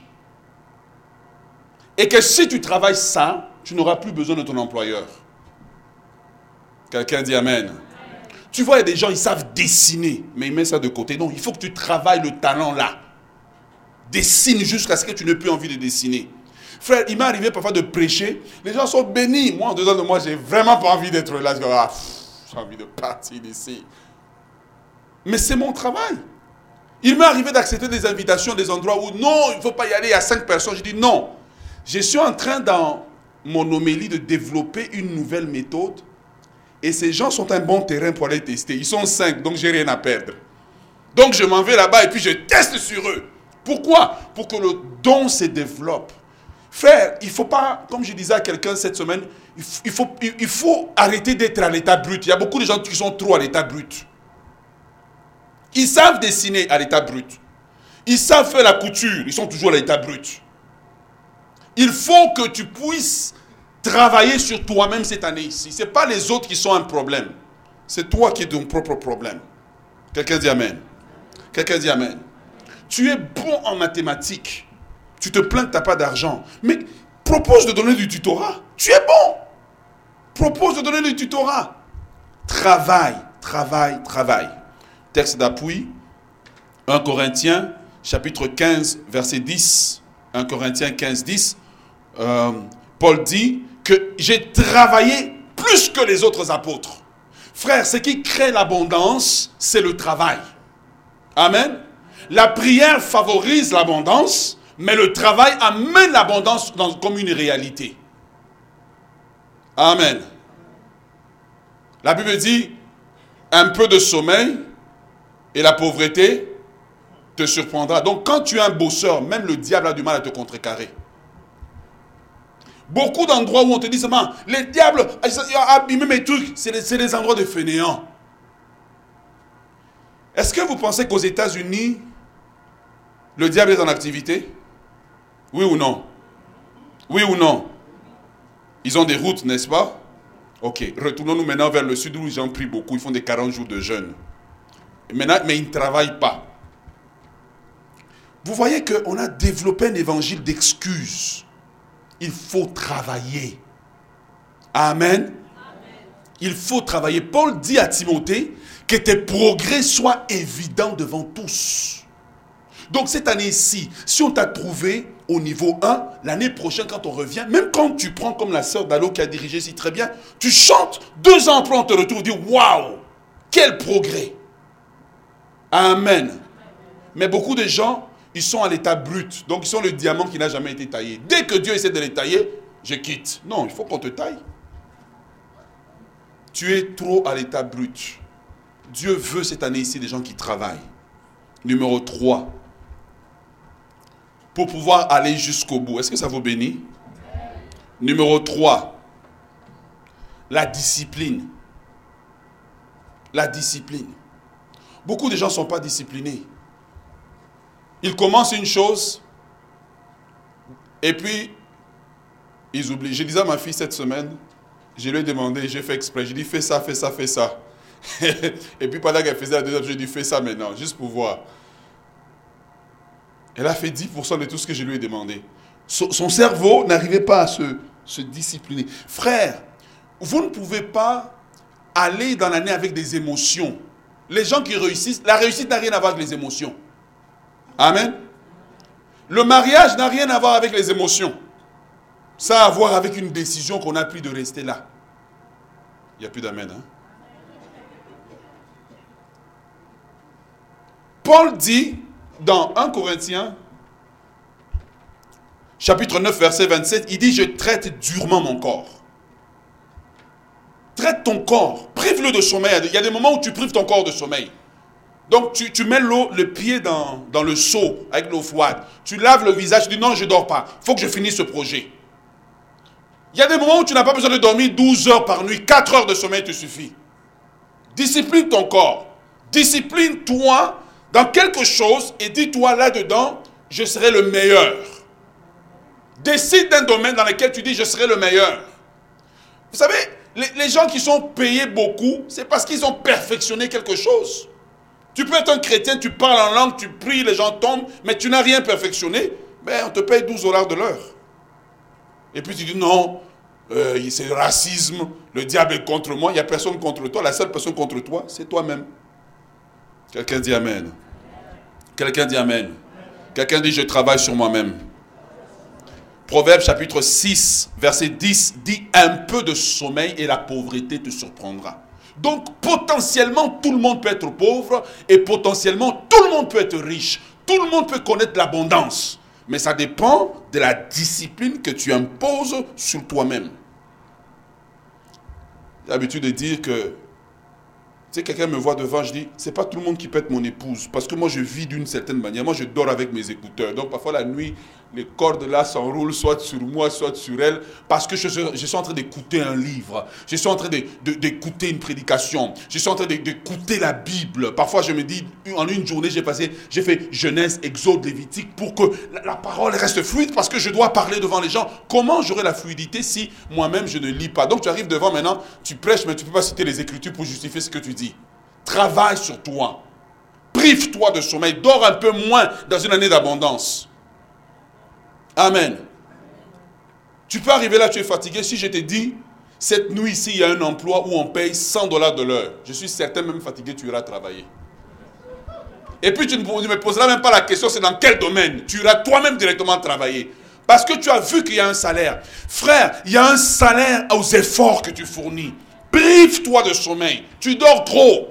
Et que si tu travailles ça, tu n'auras plus besoin de ton employeur. Quelqu'un dit Amen. Tu vois, il y a des gens, ils savent dessiner, mais ils mettent ça de côté. Non, il faut que tu travailles le talent là. Dessine jusqu'à ce que tu n'aies plus envie de dessiner. Frère, il m'est arrivé parfois de prêcher. Les gens sont bénis. Moi, en dedans de moi, j'ai vraiment pas envie d'être là. J'ai envie de partir d'ici. Mais c'est mon travail. Il m'est arrivé d'accepter des invitations à des endroits où non, il ne faut pas y aller, il y a 5 personnes. Je dis non. Je suis en train dans mon homélie de développer une nouvelle méthode. Et ces gens sont un bon terrain pour aller tester. Ils sont 5, donc j'ai rien à perdre. Donc je m'en vais là-bas et puis je teste sur eux. Pourquoi? Pour que le don se développe. Frère, il ne faut pas, comme je disais à quelqu'un cette semaine, il faut arrêter d'être à l'état brut. Il y a beaucoup de gens qui sont trop à l'état brut. Ils savent dessiner à l'état brut. Ils savent faire la couture, ils sont toujours à l'état brut. Il faut que tu puisses travailler sur toi-même cette année ici. Ce n'est pas les autres qui sont un problème. C'est toi qui es ton propre problème. Quelqu'un dit Amen. Quelqu'un dit Amen. Tu es bon en mathématiques. Tu te plains que tu n'as pas d'argent. Mais propose de donner du tutorat. Tu es bon. Propose de donner du tutorat. Travaille, travaille, travaille. Texte d'appui. 1 Corinthiens, chapitre 15, verset 10. 1 Corinthiens 15, 10. Paul dit que j'ai travaillé plus que les autres apôtres. Frère, ce qui crée l'abondance, c'est le travail. Amen. La prière favorise l'abondance. Mais le travail amène l'abondance comme une réalité. Amen. La Bible dit, un peu de sommeil et la pauvreté te surprendra. Donc quand tu es un bosseur, même le diable a du mal à te contrecarrer. Beaucoup d'endroits où on te dit seulement, les diables ont abîmé mes trucs, c'est des endroits de fainéants. Est-ce que vous pensez qu'aux États-Unis, le diable est en activité? Oui ou non? Oui ou non? Ils ont des routes, n'est-ce pas? Ok, retournons-nous maintenant vers le sud où ils ont pris beaucoup, ils font des 40 jours de jeûne. Maintenant, mais ils ne travaillent pas. Vous voyez qu'on a développé un évangile d'excuses. Il faut travailler. Amen. Il faut travailler. Paul dit à Timothée que tes progrès soient évidents devant tous. Donc cette année-ci, si on t'a trouvé au niveau 1, l'année prochaine quand on revient, même quand tu prends comme la sœur Dalo qui a dirigé si très bien, tu chantes, 2 ans après on te retrouve et dit waouh, quel progrès. Amen. Mais beaucoup de gens, ils sont à l'état brut. Donc ils sont le diamant qui n'a jamais été taillé. Dès que Dieu essaie de les tailler, je quitte. Non, il faut qu'on te taille. Tu es trop à l'état brut. Dieu veut cette année-ci des gens qui travaillent. Numéro 3. Pour pouvoir aller jusqu'au bout. Est-ce que ça vous bénit? Numéro 3. La discipline. La discipline. Beaucoup de gens ne sont pas disciplinés. Ils commencent une chose et puis ils oublient. Je disais à ma fille cette semaine, je lui ai demandé, j'ai fait exprès, j'ai dit fais ça, fais ça, fais ça. Et puis pendant qu'elle faisait la deuxième, j'ai dit fais ça maintenant, juste pour voir. Elle a fait 10% de tout ce que je lui ai demandé. Son cerveau n'arrivait pas à se discipliner. Frère, vous ne pouvez pas aller dans l'année avec des émotions. Les gens qui réussissent, la réussite n'a rien à voir avec les émotions. Amen. Le mariage n'a rien à voir avec les émotions. Ça a à voir avec une décision qu'on a prise de rester là. Il n'y a plus d'amen. Hein? Paul dit dans 1 Corinthiens, chapitre 9, verset 27, il dit, je traite durement mon corps. Traite ton corps, prive-le de sommeil. Il y a des moments où tu prives ton corps de sommeil. Donc tu mets le pied dans le seau avec l'eau froide. Tu laves le visage, tu dis non, je ne dors pas. Il faut que je finisse ce projet. Il y a des moments où tu n'as pas besoin de dormir 12 heures par nuit. 4 heures de sommeil te suffit. Discipline ton corps. Discipline-toi dans quelque chose et dis-toi là-dedans, je serai le meilleur. Décide d'un domaine dans lequel tu dis je serai le meilleur. Vous savez, les gens qui sont payés beaucoup, c'est parce qu'ils ont perfectionné quelque chose. Tu peux être un chrétien, tu parles en langue, tu pries, les gens tombent, mais tu n'as rien perfectionné, on te paye 12 $ de l'heure. Et puis tu dis non, c'est le racisme, le diable est contre moi, il n'y a personne contre toi, la seule personne contre toi, c'est toi-même. Quelqu'un dit amen. Quelqu'un dit amen. Quelqu'un dit je travaille sur moi-même. Proverbe chapitre 6, verset 10 dit un peu de sommeil et la pauvreté te surprendra. Donc potentiellement tout le monde peut être pauvre et potentiellement tout le monde peut être riche. Tout le monde peut connaître l'abondance. Mais ça dépend de la discipline que tu imposes sur toi-même. J'ai l'habitude de dire que, tu sais, quelqu'un me voit devant, je dis, c'est pas tout le monde qui peut être mon épouse. Parce que moi, je vis d'une certaine manière. Moi, je dors avec mes écouteurs. Donc, parfois, la nuit, les cordes là s'enroulent, soit sur moi, soit sur elle. Parce que je suis en train d'écouter un livre. Je suis en train d'écouter une prédication. Je suis en train d'écouter la Bible. Parfois, je me dis, en une journée, j'ai fait Genèse, Exode, Lévitique pour que la parole reste fluide. Parce que je dois parler devant les gens. Comment j'aurai la fluidité si moi-même, je ne lis pas? Donc, tu arrives devant maintenant, tu prêches, mais tu ne peux pas citer les Écritures pour justifier ce que tu dis. Travaille sur toi. Prive-toi de sommeil. Dors un peu moins dans une année d'abondance. Amen. Tu peux arriver là, tu es fatigué. Si je te dis, cette nuit ici, il y a un emploi où on paye 100 $ de l'heure. Je suis certain, même fatigué, tu iras travailler. Et puis tu ne me poseras même pas la question, c'est dans quel domaine. Tu iras toi-même directement travailler. Parce que tu as vu qu'il y a un salaire. Frère, il y a un salaire aux efforts que tu fournis. Prive-toi de sommeil. Tu dors trop.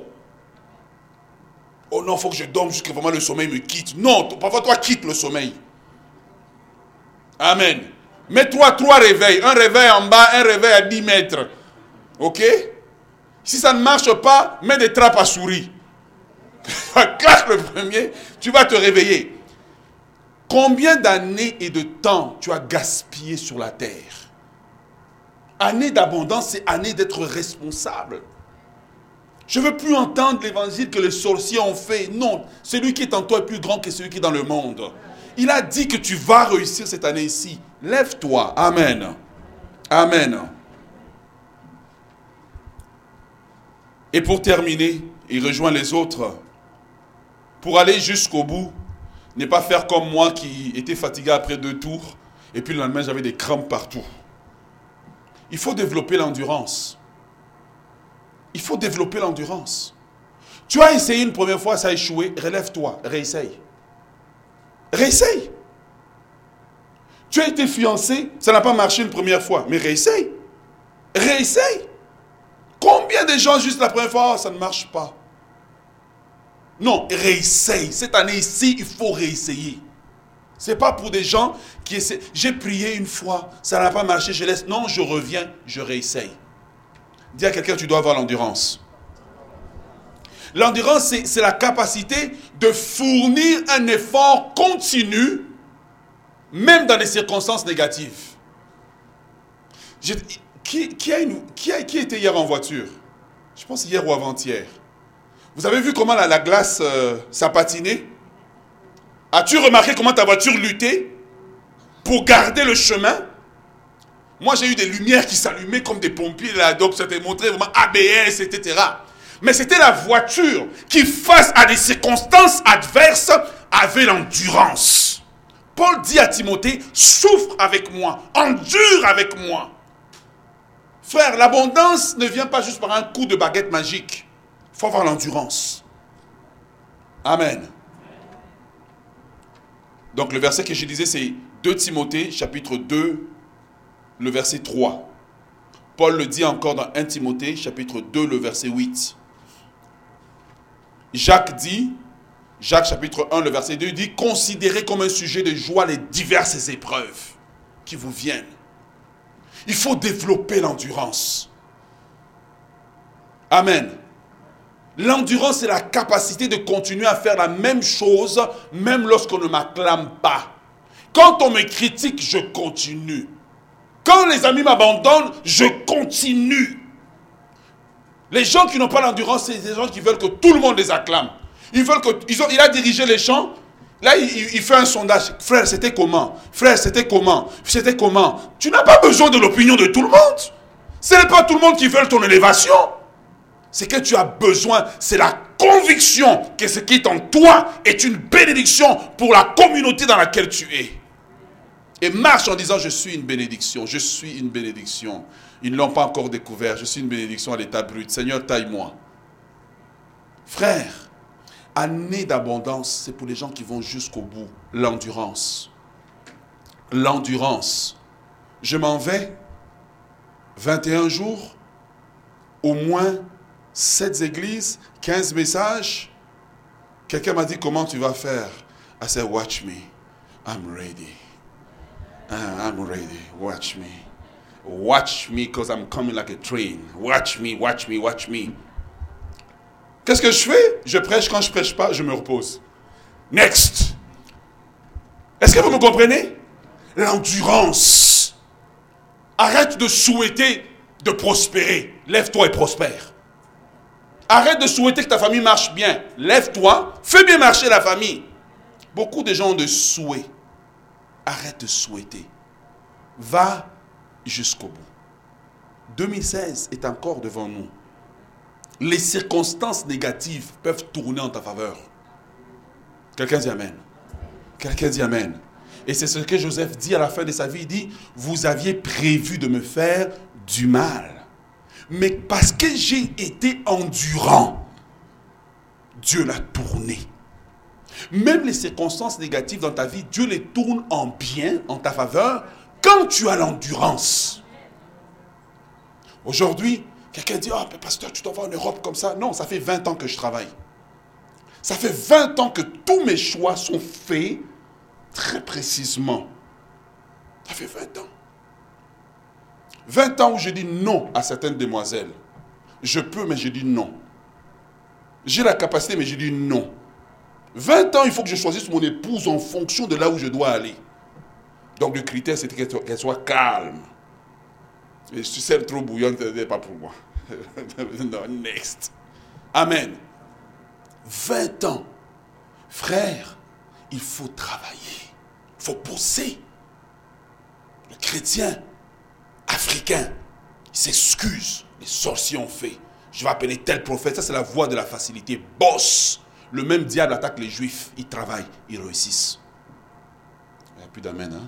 Oh non, il faut que je dorme jusqu'à vraiment le sommeil me quitte. Non, parfois toi quitte le sommeil. Amen. Mets-toi 3 réveils. Un réveil en bas, un réveil à 10 mètres. Ok? Si ça ne marche pas, mets des trappes à souris. Claque le premier, tu vas te réveiller. Combien d'années et de temps tu as gaspillé sur la terre? Année d'abondance, c'est année d'être responsable. Je ne veux plus entendre l'évangile que les sorciers ont fait. Non, celui qui est en toi est plus grand que celui qui est dans le monde. Il a dit que tu vas réussir cette année-ci. Lève-toi. Amen. Amen. Et pour terminer, il rejoint les autres. Pour aller jusqu'au bout, ne pas faire comme moi qui était fatigué après 2 tours. Et puis le lendemain, j'avais des crampes partout. Il faut développer l'endurance. Il faut développer l'endurance. Tu as essayé une première fois, ça a échoué. Relève-toi, réessaye. Réessaye. Tu as été fiancé, ça n'a pas marché une première fois, mais réessaye. Réessaye. Combien de gens juste la première fois, ça ne marche pas? Non, réessaye. Cette année-ci, il faut réessayer. Ce n'est pas pour des gens qui essaient. J'ai prié une fois, ça n'a pas marché, je laisse. Non, je reviens, je réessaye. Dis à quelqu'un, tu dois avoir l'endurance. L'endurance, c'est la capacité de fournir un effort continu, même dans les circonstances négatives. Qui était hier en voiture? Je pense hier ou avant-hier. Vous avez vu comment la glace ça patinait? As-tu remarqué comment ta voiture luttait pour garder le chemin? Moi, j'ai eu des lumières qui s'allumaient comme des pompiers, là, donc ça te montrait vraiment ABS, etc. Mais c'était la voiture qui, face à des circonstances adverses, avait l'endurance. Paul dit à Timothée, souffre avec moi, endure avec moi. Frère, l'abondance ne vient pas juste par un coup de baguette magique. Il faut avoir l'endurance. Amen. Donc le verset que je disais, c'est 2 Timothée, chapitre 2, le verset 3. Paul le dit encore dans 1 Timothée, chapitre 2, le verset 8. Jacques chapitre 1, le verset 2, il dit, considérez comme un sujet de joie les diverses épreuves qui vous viennent. Il faut développer l'endurance. Amen. L'endurance, c'est la capacité de continuer à faire la même chose, même lorsqu'on ne m'acclame pas. Quand on me critique, je continue. Quand les amis m'abandonnent, je continue. Les gens qui n'ont pas l'endurance, c'est des gens qui veulent que tout le monde les acclame. Il a dirigé les chants. Là, il fait un sondage. Frère, c'était comment? Frère, c'était comment? C'était comment? Tu n'as pas besoin de l'opinion de tout le monde. Ce n'est pas tout le monde qui veut ton élévation. Ce que tu as besoin, c'est la conviction que ce qui est en toi est une bénédiction pour la communauté dans laquelle tu es. Et marche en disant, je suis une bénédiction, je suis une bénédiction. Ils ne l'ont pas encore découvert, je suis une bénédiction à l'état brut. Seigneur, taille-moi. Frère, année d'abondance, c'est pour les gens qui vont jusqu'au bout. L'endurance. L'endurance. Je m'en vais, 21 jours, au moins 7 églises, 15 messages. Quelqu'un m'a dit, comment tu vas faire? I said, watch me. I'm ready. I'm ready. Watch me. Watch me because I'm coming like a train. Watch me, watch me, watch me. Qu'est-ce que je fais? Je prêche. Quand je prêche pas, je me repose. Next. Est-ce que vous me comprenez? L'endurance. Arrête de souhaiter de prospérer. Lève-toi et prospère. Arrête de souhaiter que ta famille marche bien. Lève-toi, fais bien marcher la famille. Beaucoup de gens ont de souhaits. Arrête de souhaiter. Va jusqu'au bout. 2016 est encore devant nous. Les circonstances négatives peuvent tourner en ta faveur. Quelqu'un dit Amen. Quelqu'un dit Amen. Et c'est ce que Joseph dit à la fin de sa vie. Il dit, vous aviez prévu de me faire du mal. Mais parce que j'ai été endurant, Dieu l'a tourné. Même les circonstances négatives dans ta vie, Dieu les tourne en bien, en ta faveur, quand tu as l'endurance. Aujourd'hui, quelqu'un dit, mais pasteur, tu dois voir en Europe comme ça. Non, ça fait 20 ans que je travaille. Ça fait 20 ans que tous mes choix sont faits très précisément. Ça fait 20 ans. 20 ans où je dis non à certaines demoiselles. Je peux, mais je dis non. J'ai la capacité, mais je dis non. 20 ans, il faut que je choisisse mon épouse en fonction de là où je dois aller. Donc le critère, c'est qu'elle soit calme. Et si c'est trop bouillante, ce n'est pas pour moi. Non, next. Amen. 20 ans. Frère, il faut travailler. Il faut bosser. Le chrétien africain, il s'excuse. Les sorciers ont fait. Je vais appeler tel prophète. Ça, c'est la voie de la facilité. Boss. Le même diable attaque les juifs. Ils travaillent. Ils réussissent. Il n'y a plus d'amen, hein?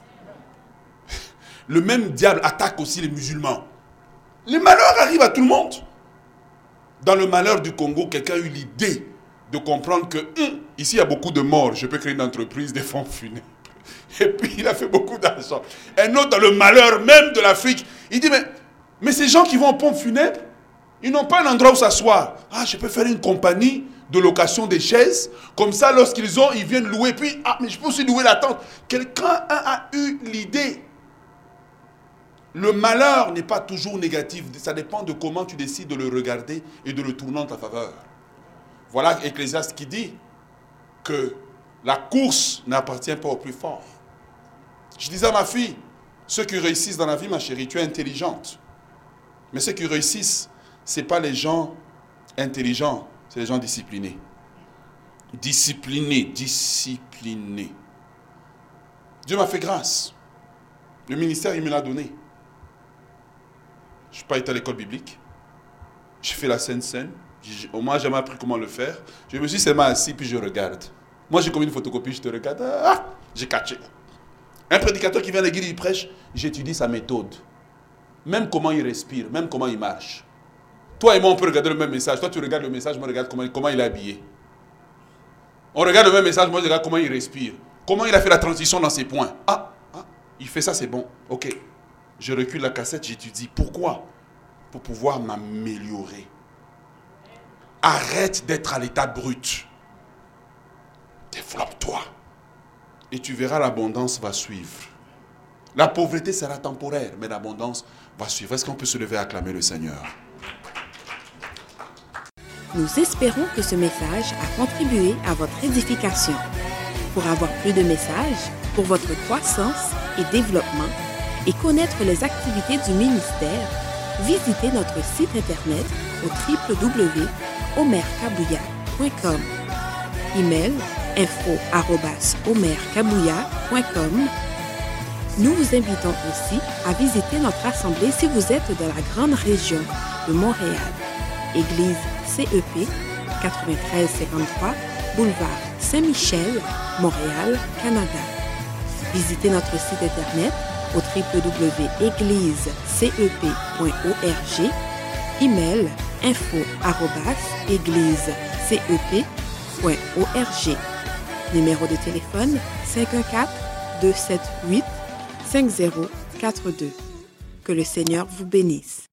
Le même diable attaque aussi les musulmans. Les malheurs arrivent à tout le monde. Dans le malheur du Congo, quelqu'un a eu l'idée de comprendre que ici, il y a beaucoup de morts. Je peux créer une entreprise des fonds funèbres. Et puis, il a fait beaucoup d'argent. Un autre, dans le malheur même de l'Afrique, il dit, mais ces gens qui vont aux pompes funèbres, ils n'ont pas un endroit où s'asseoir. Ah, je peux faire une compagnie de location des chaises. Comme ça, lorsqu'ils ont, ils viennent louer. Puis, mais je peux aussi louer la tente. Quelqu'un a eu l'idée. Le malheur n'est pas toujours négatif. Ça dépend de comment tu décides de le regarder et de le tourner en ta faveur. Voilà Ecclésiaste qui dit que la course n'appartient pas au plus fort. Je disais à ma fille, ceux qui réussissent dans la vie, ma chérie, tu es intelligente. Mais ceux qui réussissent, ce n'est pas les gens intelligents, c'est les gens disciplinés. Disciplinés. Dieu m'a fait grâce. Le ministère, il me l'a donné. Je n'ai pas été à l'école biblique. J'ai fait la Sainte-Seine. On m'a jamais appris comment le faire. Je me suis seulement assis, puis je regarde. Moi, j'ai comme une photocopie, je te regarde. J'ai catché. Un prédicateur qui vient à l'église, il prêche, j'étudie sa méthode. Même comment il respire, même comment il marche. Toi et moi, on peut regarder le même message. Toi, tu regardes le message, moi, je regarde comment il est habillé. On regarde le même message, moi, je regarde comment il respire. Comment il a fait la transition dans ses points. Il fait ça, c'est bon. Ok. Je recule la cassette, j'étudie. Pourquoi? Pour pouvoir m'améliorer. Arrête d'être à l'état brut. Développe-toi. Et tu verras, l'abondance va suivre. La pauvreté sera temporaire, mais l'abondance va suivre. Est-ce qu'on peut se lever et acclamer le Seigneur? Nous espérons que ce message a contribué à votre édification. Pour avoir plus de messages, pour votre croissance et développement, et connaître les activités du ministère, visitez notre site internet au www.omerkabouya.com. Email info@omerkabouya.com. Nous vous invitons aussi à visiter notre assemblée si vous êtes dans la grande région de Montréal. Église CEP, 9353, boulevard Saint-Michel, Montréal, Canada. Visitez notre site internet au www.églisecep.org. Email info@églisecep.org. Numéro de téléphone 514-278-5042. Que le Seigneur vous bénisse.